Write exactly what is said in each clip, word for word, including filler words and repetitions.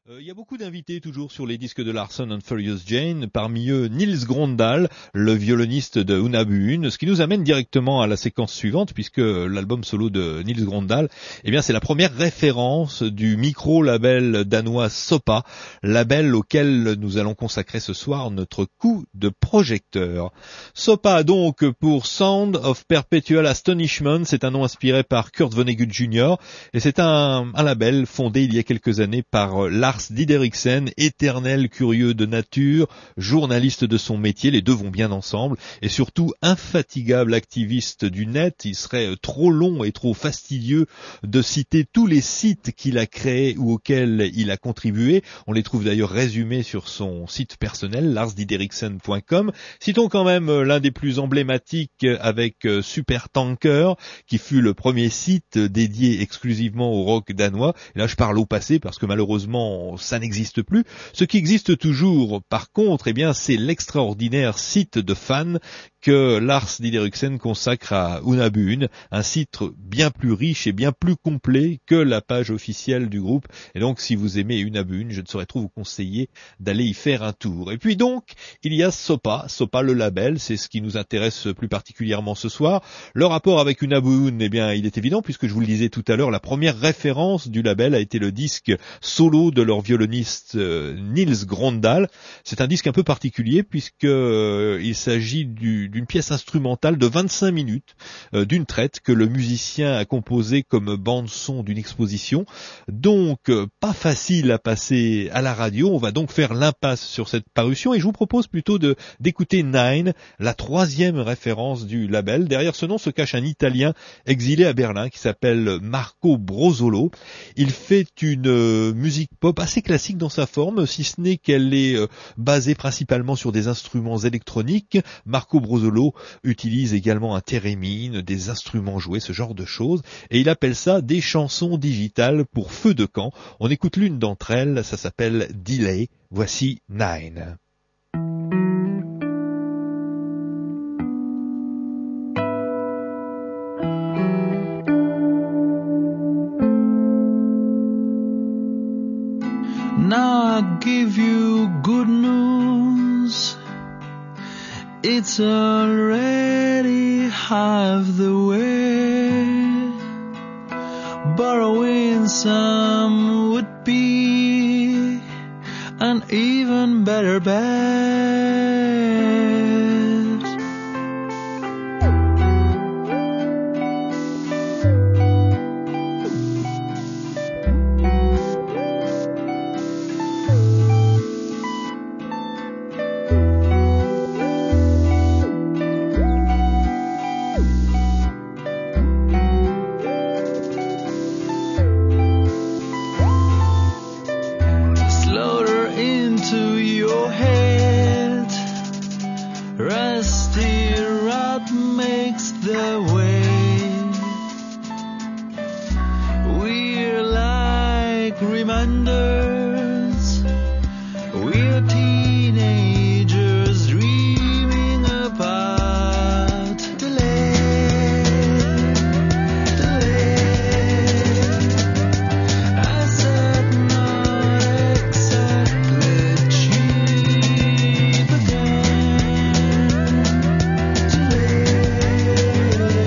Il y a beaucoup d'invités toujours sur les disques de Larson and Furious Jane, parmi eux Nils Grøndahl, le violoniste de Unabuen, ce qui nous amène directement à la séquence suivante, puisque l'album solo de Nils Grøndahl, eh bien c'est la première référence du micro-label danois Sopa, label auquel nous allons consacrer ce soir notre coup de projecteur. Sopa donc pour Sound of Perpetual Astonishment, c'est un nom inspiré par Kurt Vonnegut junior et c'est un, un label fondé il y a quelques années par Lars Didriksen, éternel curieux de nature, journaliste de son métier, les deux vont bien ensemble, et surtout infatigable activiste du net. Il serait trop long et trop fastidieux de citer tous les sites qu'il a créés ou auxquels il a contribué. On les trouve d'ailleurs résumés sur son site personnel, lars didriksen point com. Citons quand même l'un des plus emblématiques avec Supertanker, qui fut le premier site dédié exclusivement au rock danois. Et là, je parle au passé parce que malheureusement, ça n'existe plus. Ce qui existe toujours, par contre, eh bien, c'est l'extraordinaire site de fans que Lars Didriksen consacre à Unabuen, un site bien plus riche et bien plus complet que la page officielle du groupe. Et donc, si vous aimez Unabuen, je ne saurais trop vous conseiller d'aller y faire un tour. Et puis donc, il y a Sopa, Sopa le label, c'est ce qui nous intéresse plus particulièrement ce soir. Le rapport avec Unabuen, eh bien, il est évident, puisque je vous le disais tout à l'heure, la première référence du label a été le disque solo de leur violoniste euh, Nils Grøndahl. C'est un disque un peu particulier, puisque euh, il s'agit du d'une pièce instrumentale de vingt-cinq minutes, euh, d'une traite que le musicien a composée comme bande-son d'une exposition. Donc, euh, pas facile à passer à la radio. On va donc faire l'impasse sur cette parution et je vous propose plutôt de d'écouter Nine, la troisième référence du label. Derrière ce nom se cache un Italien exilé à Berlin qui s'appelle Marco Brozzolo. Il fait une euh, musique pop assez classique dans sa forme, si ce n'est qu'elle est euh, basée principalement sur des instruments électroniques. Marco Brozzolo utilise également un thérémine, des instruments joués, ce genre de choses, et il appelle ça des chansons digitales pour feu de camp. On écoute l'une d'entre elles, ça s'appelle Delay. Voici Nine. Now I give you good news. It's already half the way. Borrowing some would be an even better bet. Delay.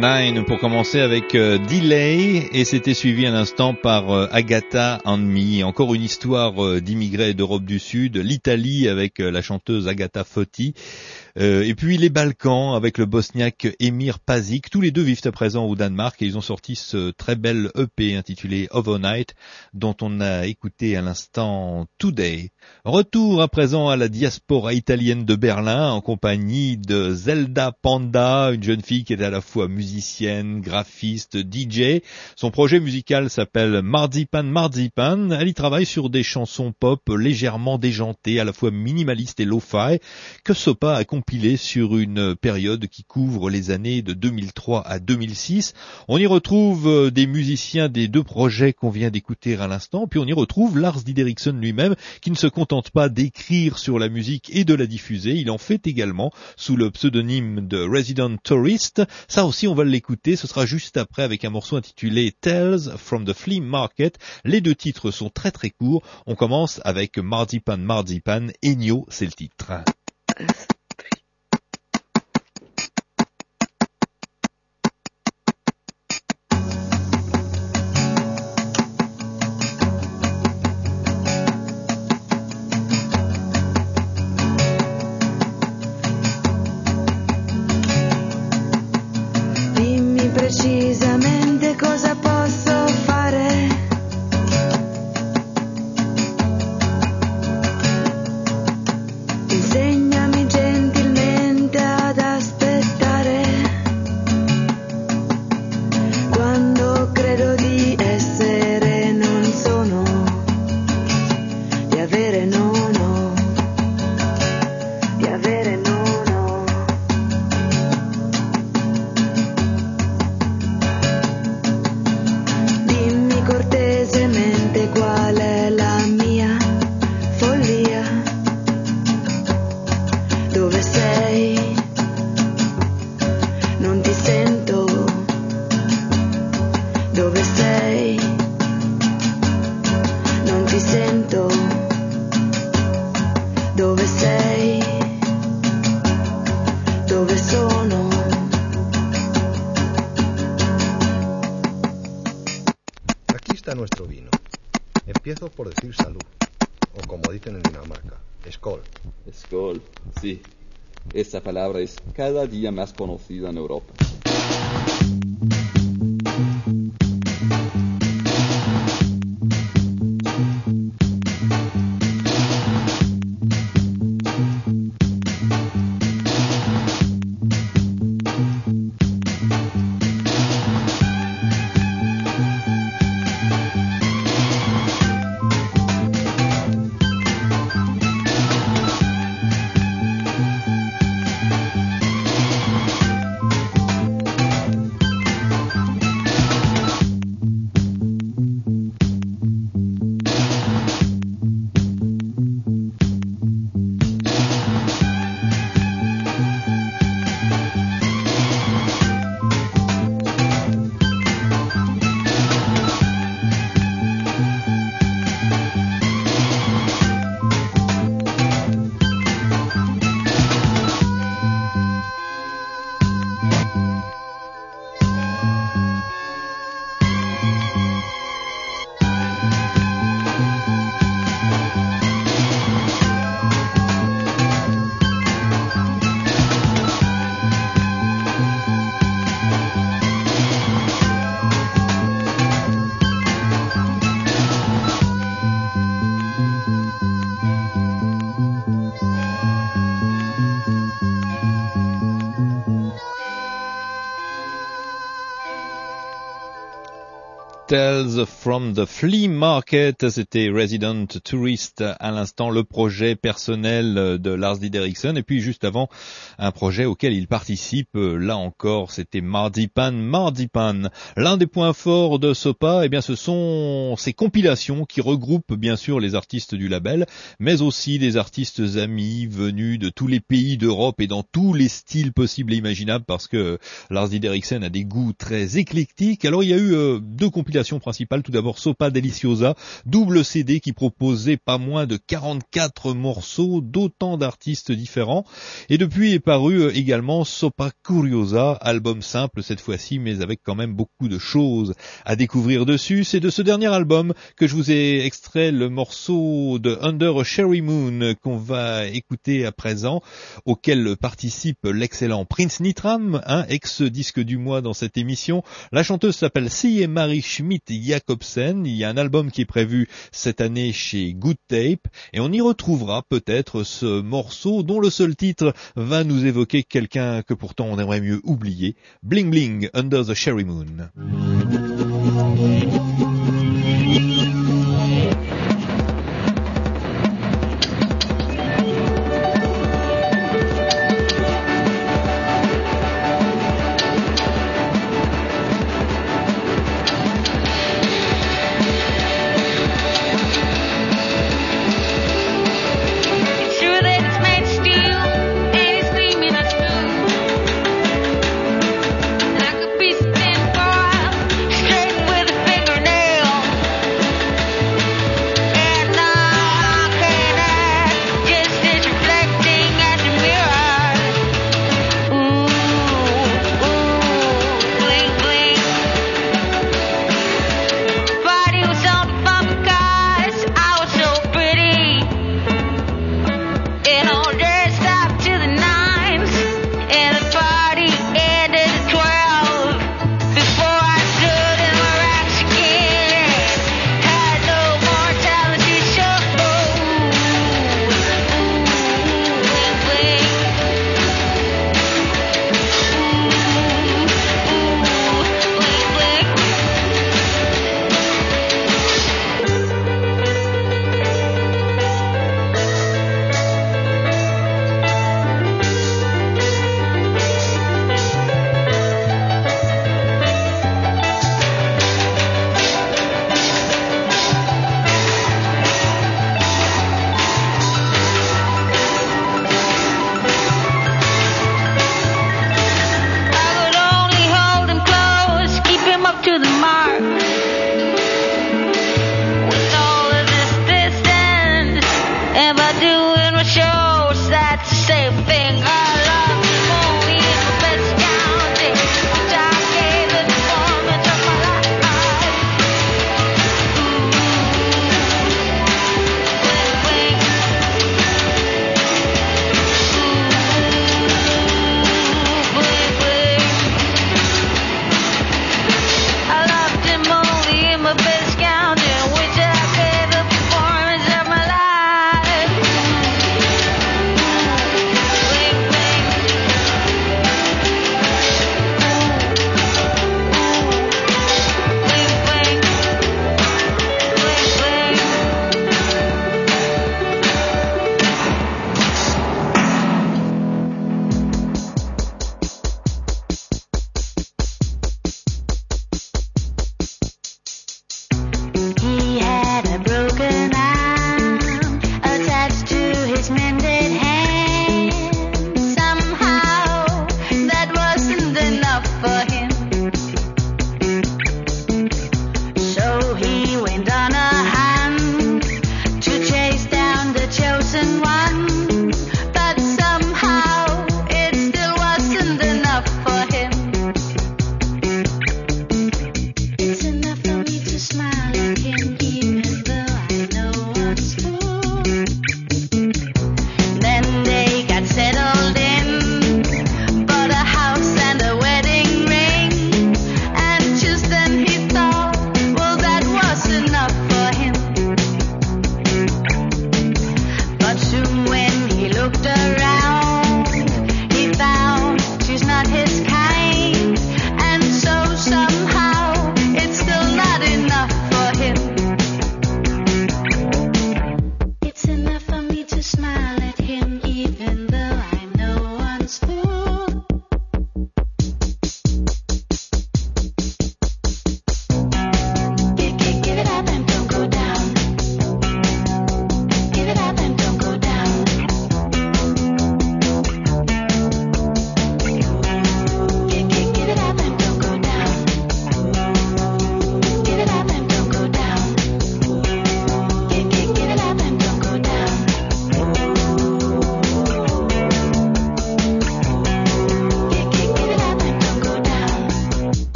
Nine pour commencer avec euh, Delay, et c'était suivi un instant par euh, Agatha and Me. Encore une histoire euh, d'immigrés d'Europe du Sud, l'Italie avec euh, la chanteuse Agatha Foti, euh, et puis les Balkans avec le bosniaque Emir Pasic. Tous les deux vivent à présent au Danemark et ils ont sorti ce très bel E P intitulé Overnight dont on a écouté à l'instant Today. Retour à présent à la diaspora italienne de Berlin en compagnie de Zelda Panda, une jeune fille qui est à la fois musicienne, graphiste, D J. Son projet musical s'appelle Marzipan Marzipan. Elle y travaille sur des chansons pop légèrement déjantées, à la fois minimalistes et lo-fi, que Sopa a compilé sur une période qui couvre les années de deux mille trois à deux mille six. On y retrouve des musiciens des deux projets qu'on vient d'écouter à l'instant, puis on y retrouve Lars Dideriksson lui-même, qui ne se contente pas d'écrire sur la musique et de la diffuser, il en fait également sous le pseudonyme de Resident Tourist. Ça aussi on va l'écouter, ce sera juste après avec un morceau intitulé Tales from the Flea Market. Les deux titres sont très très courts, on commence avec Marzipan Marzipan, Ennio c'est le titre. Precisamente cosa posso fare? Insegnami gentilmente ad aspettare quando credo di essere, non sono, di avere no no, di avere no. Cortesemente qual è la mia follia? Dove sei? Non ti sento. Dove sei? Non ti sento. Dove sei? Dove sono? Está nuestro vino. Empiezo por decir salud, o como dicen en Dinamarca, skål. Skål, sí. Esa palabra es cada día más conocida en Europa. Tales from the Flea Market, c'était Resident Tourist à l'instant, le projet personnel de Lars Dideriksson, et puis juste avant un projet auquel il participe, là encore c'était Marzipan Marzipan. L'un des points forts de Sopa, eh bien ce sont ces compilations qui regroupent bien sûr les artistes du label, mais aussi des artistes amis venus de tous les pays d'Europe et dans tous les styles possibles et imaginables, parce que Lars Dideriksson a des goûts très éclectiques. Alors il y a eu euh, deux compilations créations principales. Tout d'abord Sopa Deliciosa, double C D qui proposait pas moins de quarante-quatre morceaux d'autant d'artistes différents. Et depuis est paru également Sopa Curiosa, album simple cette fois-ci, mais avec quand même beaucoup de choses à découvrir dessus. C'est de ce dernier album que je vous ai extrait le morceau de Under a Cherry Moon qu'on va écouter à présent, auquel participe l'excellent Prince Nitram, un ex-disque du mois dans cette émission. La chanteuse s'appelle Sie Marie Schmidt-Jacobsen. Il y a un album qui est prévu cette année chez Good Tape et on y retrouvera peut-être ce morceau dont le seul titre va nous évoquer quelqu'un que pourtant on aimerait mieux oublier. Bling Bling, Under the Cherry Moon. Straight with a fingernail.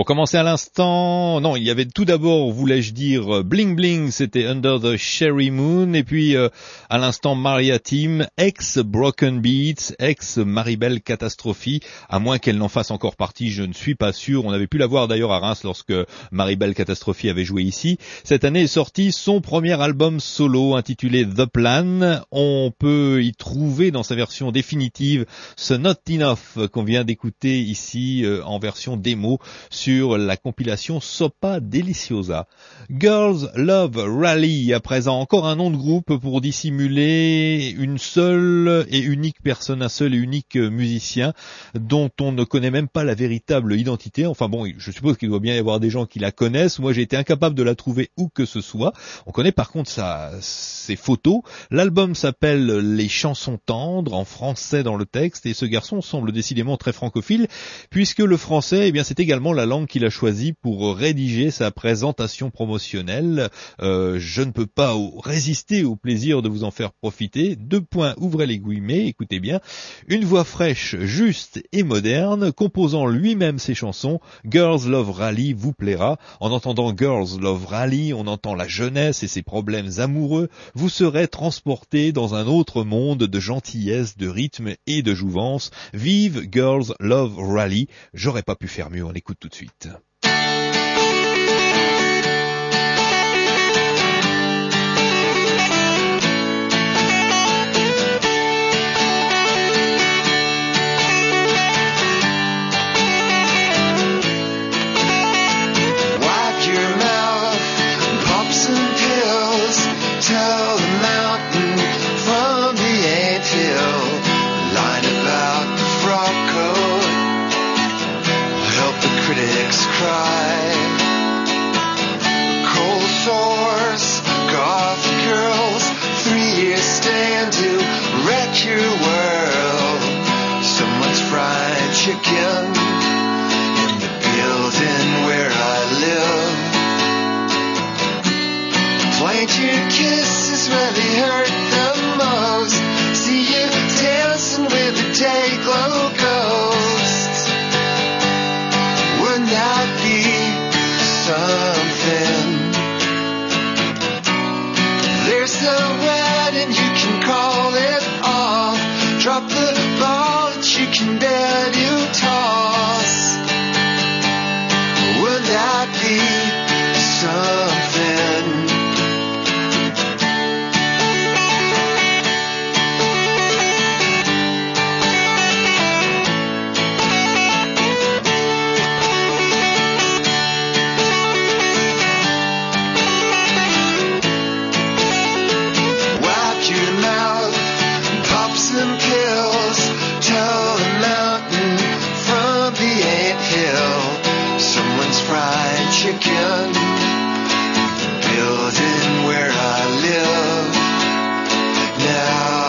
commençait à l'instant, non, il y avait tout d'abord, voulais-je dire, Bling Bling, c'était Under the Cherry Moon, et puis euh, à l'instant Maria Team, ex Broken Beats, ex Maribel Catastrophe, à moins qu'elle n'en fasse encore partie, je ne suis pas sûr. On avait pu la voir d'ailleurs à Reims lorsque Maribel Catastrophe avait joué ici. Cette année est sorti son premier album solo intitulé The Plan. On peut y trouver dans sa version définitive ce Not Enough qu'on vient d'écouter ici euh, en version démo sur la compilation Sopa Deliciosa. Girls Love Rally, à présent encore un nom de groupe pour dissimuler une seule et unique personne, un seul et unique musicien dont on ne connaît même pas la véritable identité. Enfin bon, je suppose qu'il doit bien y avoir des gens qui la connaissent. Moi, j'ai été incapable de la trouver où que ce soit. On connaît par contre sa, ses photos. L'album s'appelle Les chansons tendres, en français dans le texte, et ce garçon semble décidément très francophile, puisque le français, eh bien, c'est également la langue qu'il a choisie pour rédiger sa présentation promotionnelle. Euh, je ne peux pas résister au plaisir de vous en faire profiter. Deux points, ouvrez les guillemets, écoutez bien. Une voix fraîche, juste et moderne, composant lui-même ses chansons. Girls Love Rally vous plaira. En entendant Girls Love Rally, on entend la jeunesse et ses problèmes amoureux. Vous serez transporté dans un autre monde de gentillesse, de rythme et de jouvence. Vive Girls Love Rally. J'aurais pas pu faire mieux, on l'écoute tout de suite. Chicken in the building where I live. Point your kisses really hurt the most. See you dancing with the day glow ghost. Wouldn't that be something? There's a wedding, you can call it off. Drop the ball that you can bet you toss. Would that be something? Wipe your mouth, pop some pills, tell the mountain from the anthill. Someone's fried chicken, the building where I live now.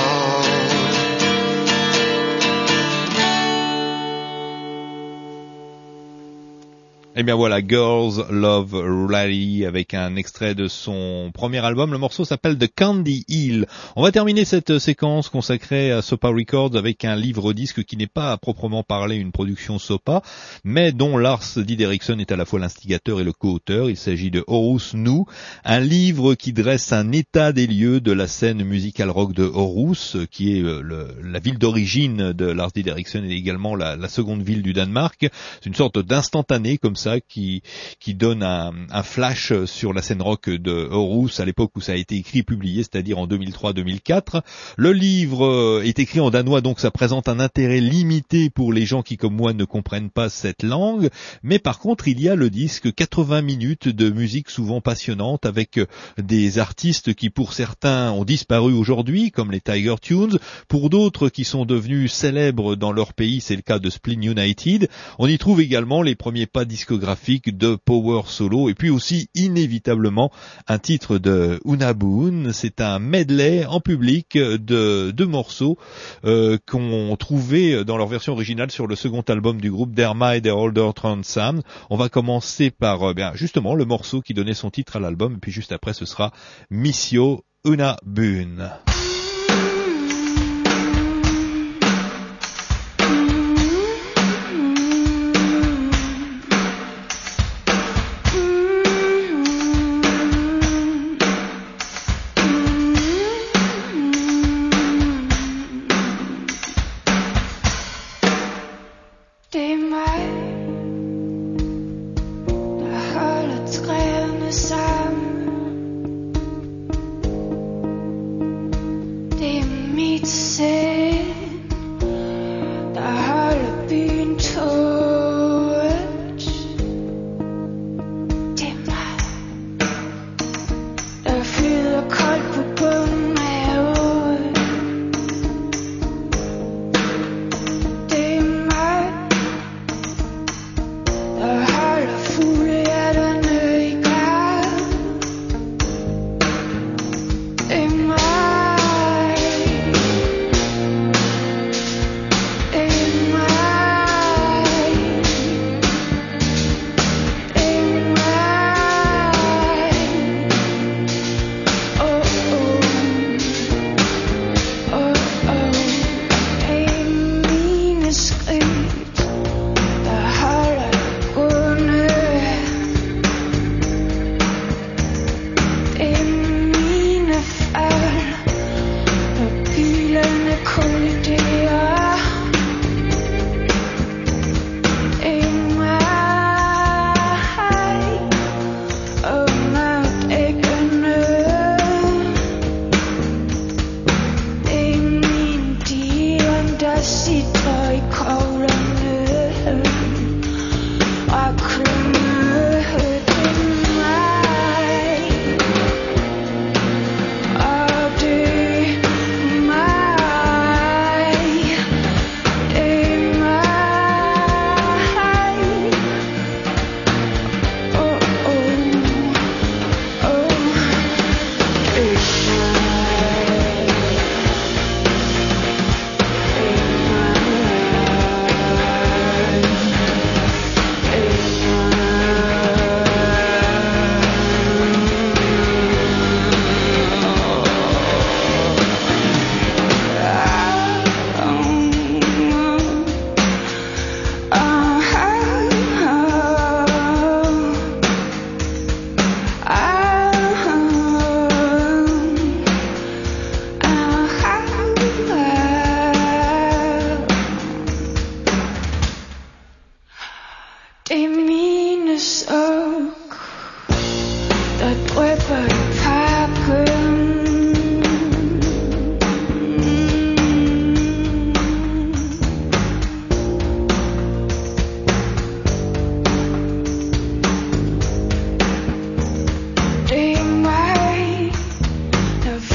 Eh bien voilà, Girls Love Rally avec un extrait de son premier album. Le morceau s'appelle The Candy Hill. On va terminer cette séquence consacrée à Sopa Records avec un livre-disque qui n'est pas à proprement parler une production Sopa, mais dont Lars Dideriksson est à la fois l'instigateur et le co-auteur. Il s'agit de Aarhus Nu, un livre qui dresse un état des lieux de la scène musicale rock de Aarhus, qui est le, la ville d'origine de Lars Dideriksson et également la, la seconde ville du Danemark. C'est une sorte d'instantané comme ça qui qui donne un, un flash sur la scène rock de Aarhus à l'époque où ça a été écrit et publié, c'est-à-dire en deux mille trois deux mille quatre. Le livre est écrit en danois, donc ça présente un intérêt limité pour les gens qui comme moi ne comprennent pas cette langue, mais par contre il y a le disque, quatre-vingts minutes de musique souvent passionnante avec des artistes qui pour certains ont disparu aujourd'hui comme les Tiger Tunes, pour d'autres qui sont devenus célèbres dans leur pays, c'est le cas de Spleen United. On y trouve également les premiers pas discographiques de Power Solo et puis aussi inévitablement un titre de Unaboon. C'est un medley en public de deux morceaux euh, qu'on trouvait dans leur version originale sur le second album du groupe Der My Der Older Transam. On va commencer par euh, bien justement le morceau qui donnait son titre à l'album et puis juste après ce sera Missio Unaboon.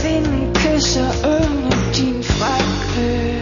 finde Küsse under din frakke.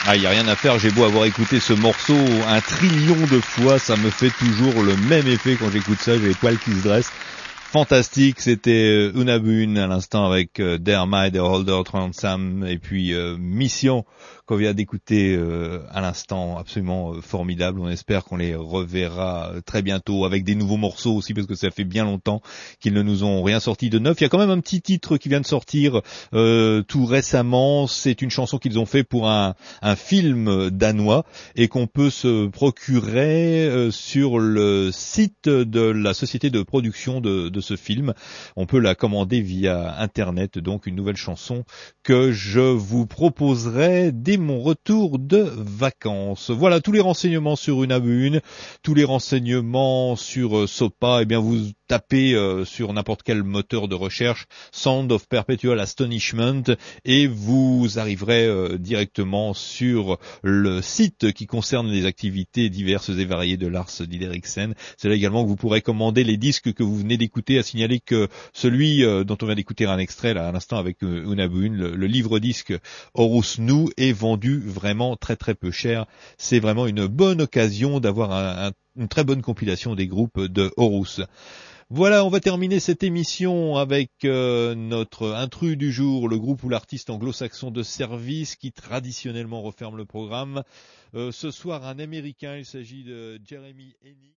Ah, il n'y a rien à faire, j'ai beau avoir écouté ce morceau un trillion de fois, ça me fait toujours le même effet quand j'écoute ça, j'ai les poils qui se dressent. Fantastique, c'était Unabune à l'instant avec euh, Der Mai, Der Holder Transam et puis euh, Mission qu'on vient d'écouter euh, à l'instant, absolument euh, formidable. On espère qu'on les reverra euh, très bientôt avec des nouveaux morceaux aussi parce que ça fait bien longtemps qu'ils ne nous ont rien sorti de neuf. Il y a quand même un petit titre qui vient de sortir euh, tout récemment, c'est une chanson qu'ils ont fait pour un, un film danois et qu'on peut se procurer euh, sur le site de la société de production de, de ce film. On peut la commander via internet, donc une nouvelle chanson que je vous proposerai dès mon retour de vacances. Voilà tous les renseignements sur Unabune, tous les renseignements sur euh, Sopa, et eh bien vous tapez euh, sur n'importe quel moteur de recherche Sound of Perpetual Astonishment et vous arriverez euh, directement sur le site qui concerne les activités diverses et variées de Lars Didriksen. C'est là également que vous pourrez commander les disques que vous venez d'écouter. À signaler que celui euh, dont on vient d'écouter un extrait là à l'instant avec euh, Unabune, le, le livre-disque Horus Nu, est vendu vraiment très très peu cher. C'est vraiment une bonne occasion d'avoir un, un, une très bonne compilation des groupes de Horus. Voilà, on va terminer cette émission avec euh, notre intrus du jour, le groupe ou l'artiste anglo-saxon de service qui traditionnellement referme le programme. Euh, ce soir, un Américain, il s'agit de Jeremy Henny.